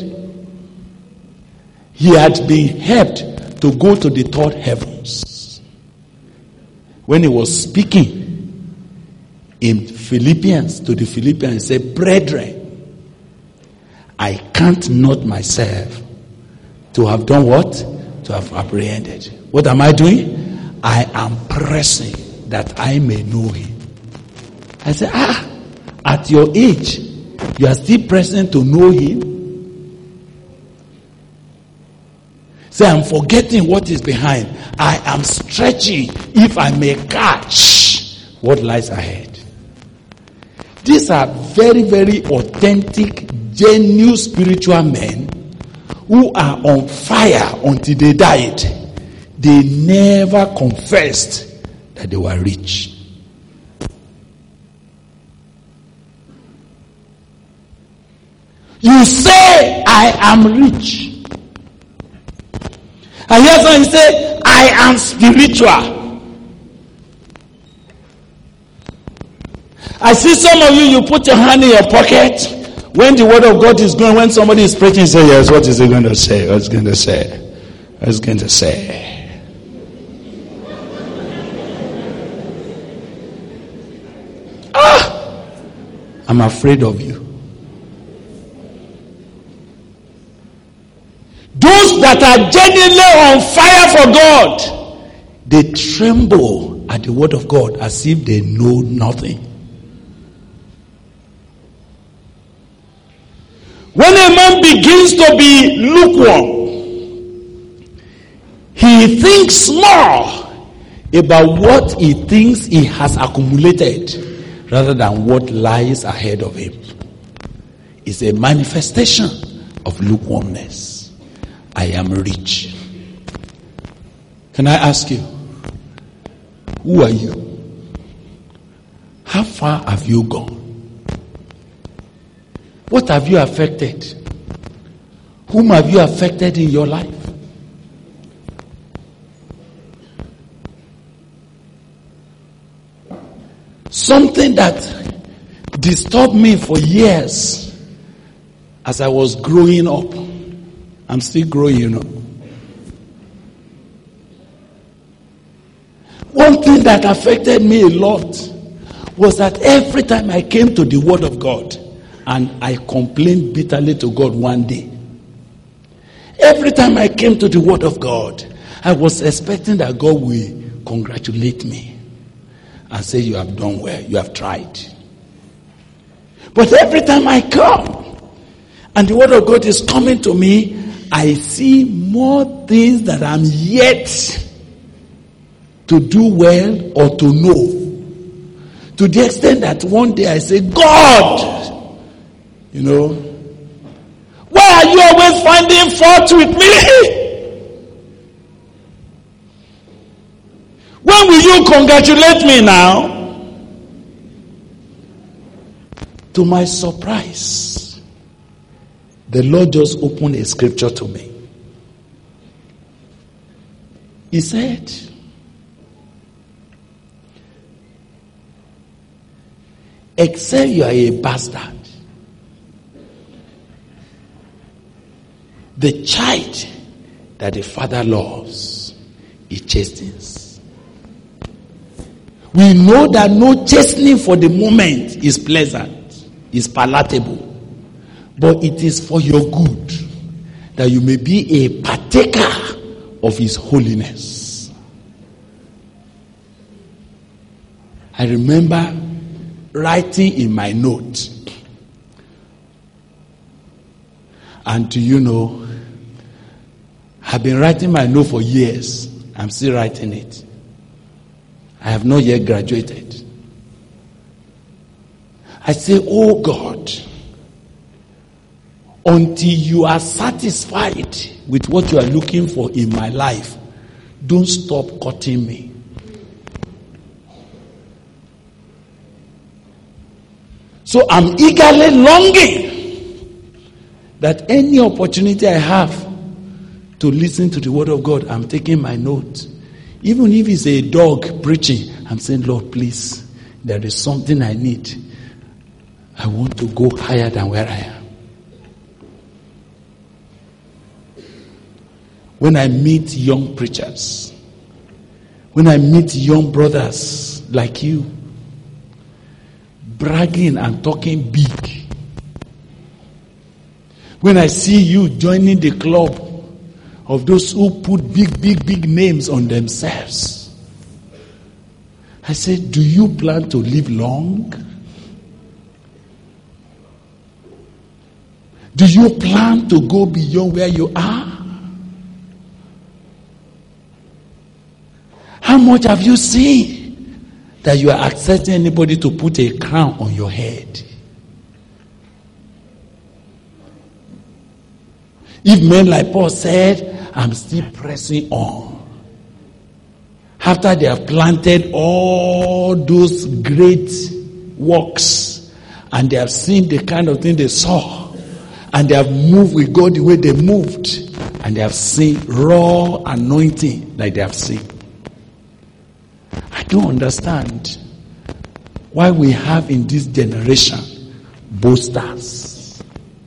He had been helped to go to the third heavens. When he was speaking in Philippians, to the Philippians, he said, brethren, I count not myself to have done what? To have apprehended. What am I doing? I am pressing that I may know him. I said, ah, at your age, you are still pressing to know him? Say, I'm forgetting what is behind. I am stretching if I may catch what lies ahead. These are very, very authentic, genuine spiritual men who are on fire until they died. They never confessed that they were rich. You say, I am rich. I hear someone say, I I am spiritual. I see some of you, you put your hand in your pocket when the word of God is going, when somebody is preaching, you say, yes, what is he going to say? What's going to say? What's going to say? Ah! I'm afraid of you. Those that are genuinely on fire for God, they tremble at the word of God as if they know nothing. When a man begins to be lukewarm, he thinks more about what he thinks he has accumulated rather than what lies ahead of him. It's a manifestation of lukewarmness. I am rich. Can I ask you, who are you? How far have you gone? What have you affected? Whom have you affected in your life? Something that disturbed me for years as I was growing up. I'm still growing, you know. One thing that affected me a lot was that every time I came to the Word of God and I complained bitterly to God one day, every time I came to the Word of God, I was expecting that God will congratulate me and say, you have done well, you have tried. But every time I come and the Word of God is coming to me, I see more things that I'm yet to do well or to know. To the extent that one day I say, God, you know, why are you always finding fault with me? When will you congratulate me now? To my surprise, the Lord just opened a scripture to me. He said, except you are a bastard, the child that the father loves, he chastens. We know that no chastening for the moment is pleasant, is palatable. But it is for your good, that you may be a partaker of his holiness. I remember writing in my note, and do you know, I've been writing my note for years. I'm still writing it. I have not yet graduated. I say, oh God, until you are satisfied with what you are looking for in my life, don't stop cutting me. So I'm eagerly longing that any opportunity I have to listen to the word of God, I'm taking my note. Even if it's a dog preaching, I'm saying, Lord, please, there is something I need. I want to go higher than where I am. When I meet young preachers, when I meet young brothers like you, bragging and talking big, when I see you joining the club of those who put big, big, big names on themselves, I say, do you plan to live long? Do you plan to go beyond where you are? How much have you seen that you are accepting anybody to put a crown on your head? If men like Paul said, I'm still pressing on. After they have planted all those great works and they have seen the kind of thing they saw and they have moved with God the way they moved, and they have seen raw anointing like they have seen. I don't understand why we have in this generation boasters,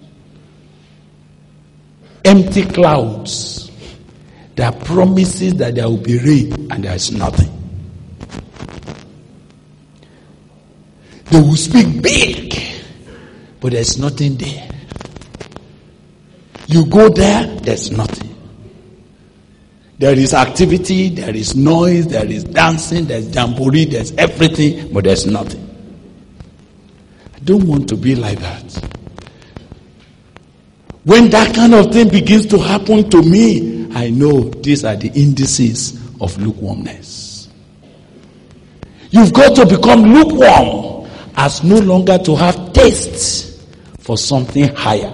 empty clouds. There are promises that there will be rain and there is nothing. They will speak big, but there's nothing there. You go there, there's nothing. There is activity, there is noise, there is dancing, there's jamboree, there's everything, but there's nothing. I don't want to be like that. When that kind of thing begins to happen to me, I know these are the indices of lukewarmness. You've got to become lukewarm as no longer to have taste for something higher.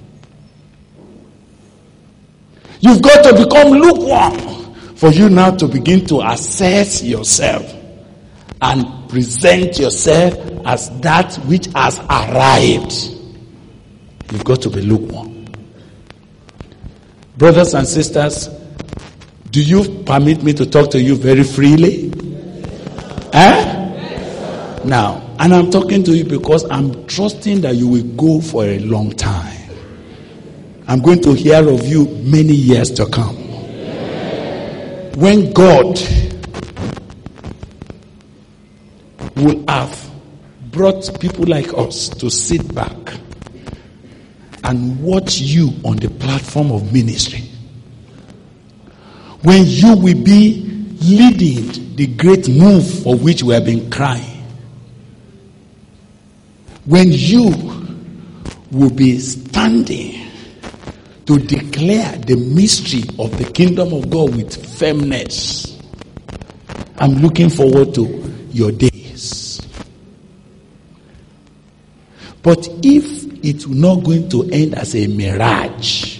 You've got to become lukewarm for you now to begin to assess yourself and present yourself as that which has arrived. You've got to be lukewarm. Brothers and sisters, do you permit me to talk to you very freely? Eh? Now, and I'm talking to you because I'm trusting that you will go for a long time. I'm going to hear of you many years to come. When God will have brought people like us to sit back and watch you on the platform of ministry, when you will be leading the great move for which we have been crying, when you will be standing to declare the mystery of the kingdom of God with firmness, I'm looking forward to your days. But if it's not going to end as a mirage,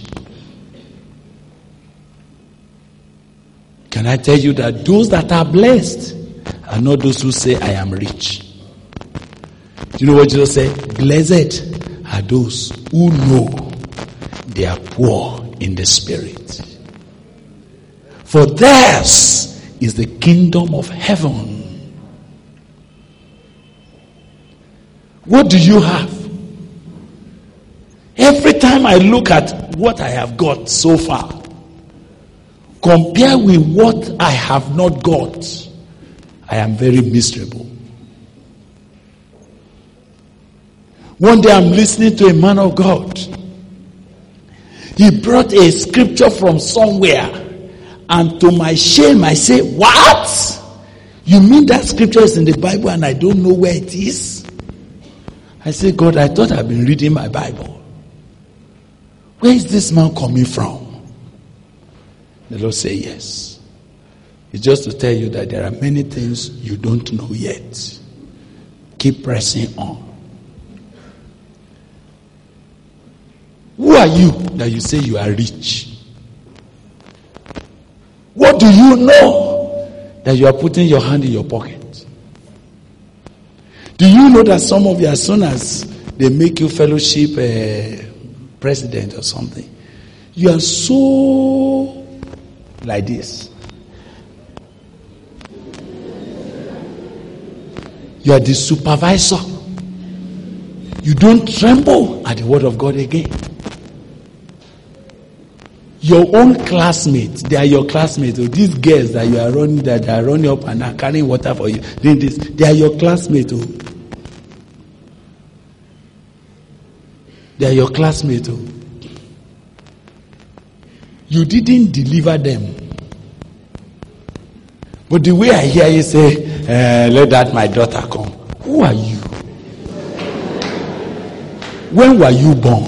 can I tell you that those that are blessed are not those who say, I am rich. Do you know what Jesus said? Blessed are those who know they are poor in the spirit, for theirs is the kingdom of heaven. What do you have? Every time I look at what I have got so far, compare with what I have not got, I am very miserable. One day I'm listening to a man of God. He brought a scripture from somewhere, and to my shame I say, what? You mean that scripture is in the Bible and I don't know where it is? I say, God, I thought I've been reading my Bible. Where is this man coming from? The Lord say, yes. It's just to tell you that there are many things you don't know yet. Keep pressing on. Who are you that you say you are rich? What do you know that you are putting your hand in your pocket? Do you know that some of you, as soon as they make you fellowship uh, president or something, you are so like this? You are the supervisor. You don't tremble at the word of God again. Your own classmates, they are your classmates. Oh, these girls that you are running, that are running up and are carrying water for you, doing this, they are your classmates. Oh. They are your classmates. Oh. You didn't deliver them. But the way I hear you say, uh, let that my daughter come. Who are you? When were you born?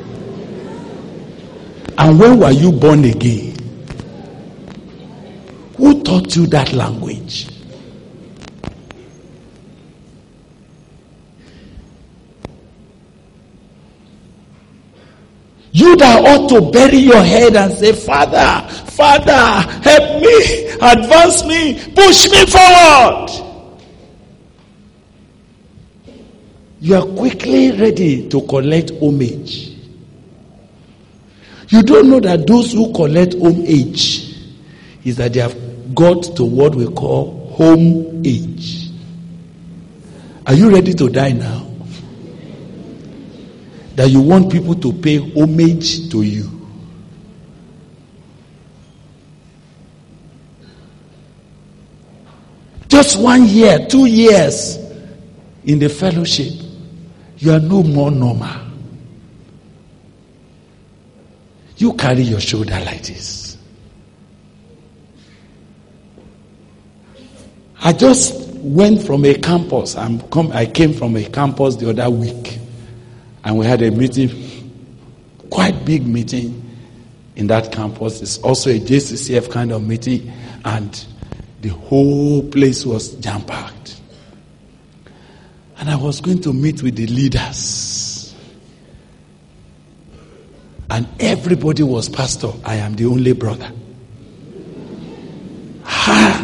And when were you born again? Who taught you that language? You that ought to bury your head and say, Father, Father, help me, advance me, push me forward. You are quickly ready to collect homage. You don't know that those who collect home age is that they have got to what we call home age. Are you ready to die now? That you want people to pay homage to you. Just one year, two years in the fellowship, you are no more normal. You carry your shoulder like this. I just went from a campus. I'm come, I came from a campus the other week. And we had a meeting, quite big meeting in that campus. It's also a J C C F kind of meeting. And the whole place was jam-packed. And I was going to meet with the leaders. And everybody was pastor. I am the only brother. Ha!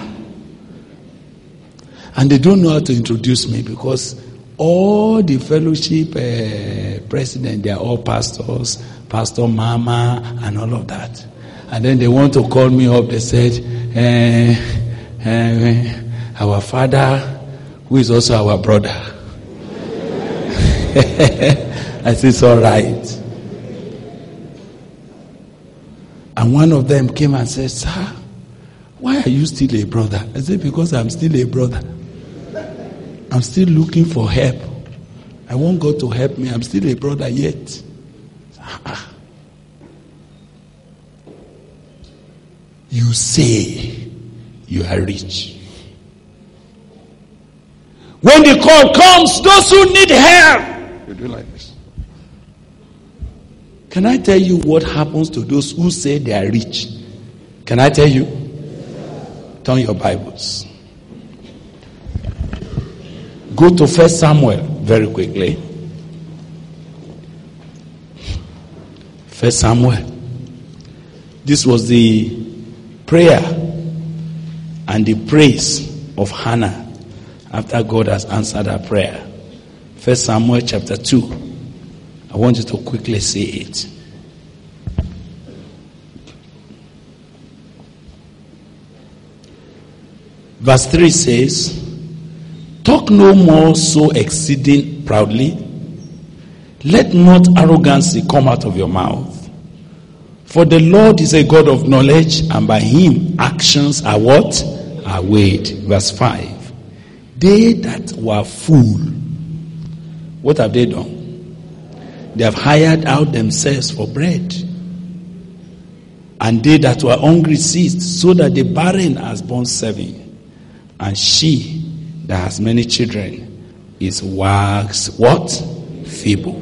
And they don't know how to introduce me because all the fellowship uh, president, they are all pastors, Pastor Mama, and all of that. And then they want to call me up. They said, uh, uh, our father, who is also our brother. I said, it's all right. And one of them came and said, sir, why are you still a brother? I said, because I'm still a brother. I'm still looking for help. I want God to help me. I'm still a brother yet. You say you are rich. When the call comes, those who need help, you do like this. Can I tell you what happens to those who say they are rich? Can I tell you? Turn your Bibles. Go to First Samuel very quickly. First Samuel. This was the prayer and the praise of Hannah after God has answered her prayer. First Samuel chapter two. I want you to quickly see it. Verse three says, talk no more so exceeding proudly. Let not arrogancy come out of your mouth. For the Lord is a God of knowledge, and by him actions are what? Are weighed. Verse five. They that were full, what have they done? They have hired out themselves for bread. And they that were hungry ceased, so that the barren has borne seven. And she that has many children is waxed what? Feeble.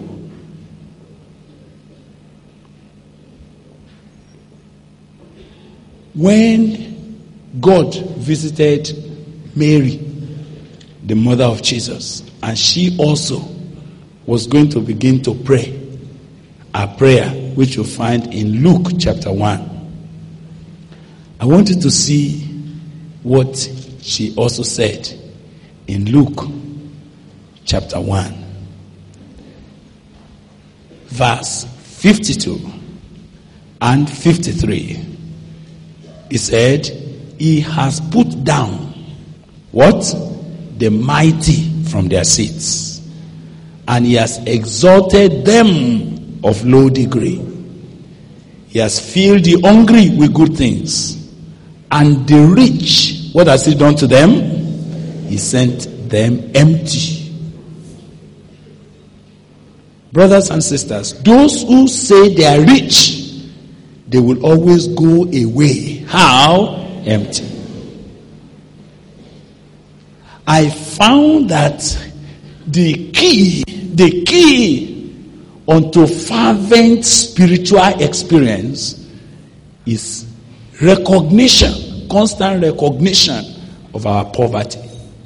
When God visited Mary, the mother of Jesus, and she also was going to begin to pray a prayer which you find in Luke chapter one. I want you to see what she also said in Luke chapter one, verse fifty-two and fifty-three. He said, he has put down what? The mighty from their seats, and he has exalted them of low degree. He has filled the hungry with good things, and the rich, what has he done to them? He sent them empty. Brothers and sisters, those who say they are rich, they will always go away. How? Empty. I found that the key, the key unto fervent spiritual experience is recognition, constant recognition of our poverty.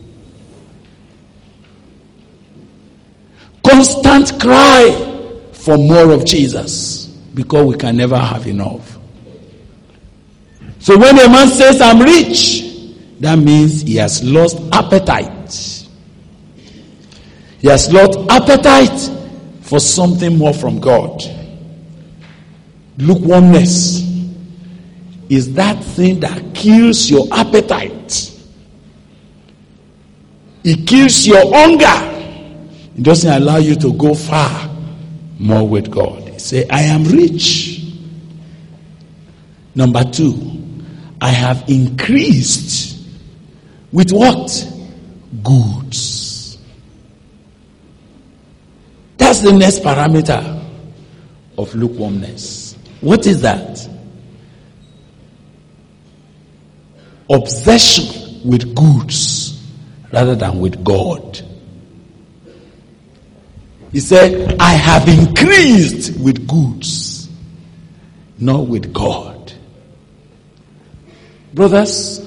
Constant cry for more of Jesus, because we can never have enough. So when a man says, I'm rich, that means he has lost appetite. He has lost appetite for something more from God. Lukewarmness is that thing that kills your appetite. It kills your hunger. It doesn't allow you to go far more with God. He say, I am rich. Number two, I have increased with what? Goods. That's the next parameter of lukewarmness. What is that? Obsession with goods rather than with God. He said, I have increased with goods, not with God. Brothers,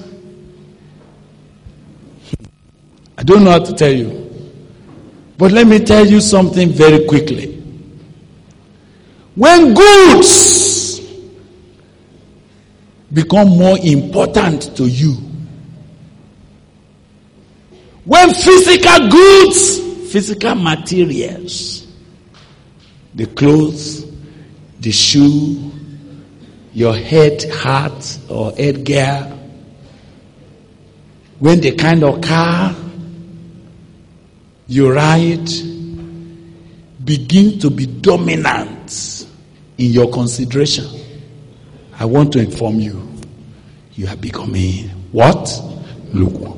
I don't know how to tell you, but let me tell you something very quickly. When goods become more important to you, when physical goods, physical materials, the clothes, the shoe, your head hat or head gear, when the kind of car you ride begin to be dominant in your consideration, I want to inform you, you are becoming what? Lukewarm.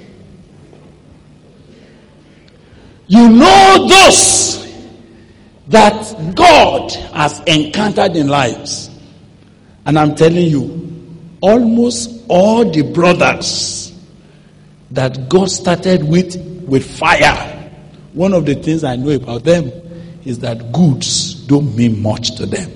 You know those that God has encountered in lives. And I'm telling you, almost all the brothers that God started with, with fire, one of the things I know about them is that goods don't mean much to them.